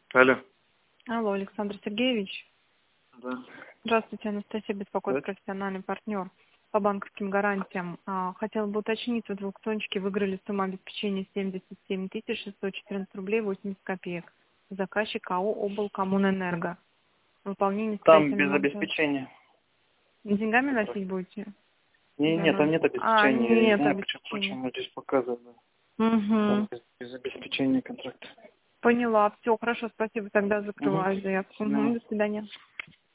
Алло. Алло, Александр Сергеевич. Да. Здравствуйте, Анастасия беспокоит, профессиональный партнер по банковским гарантиям. Хотела бы уточнить, вот в аукциончике выиграли сумму обеспечения 77 614 рублей 80 копеек. Заказчик АО «Облкоммунэнерго». Выполнение Там без строительного монтажа. обеспечения. Деньгами носить будете? Нет, там нет обеспечения. Я не Нет знаю, обеспечения. почему здесь показывают. Угу. Там без обеспечения контракта. Поняла. Все, хорошо, спасибо. Тогда закрываю заявку. Да. До свидания.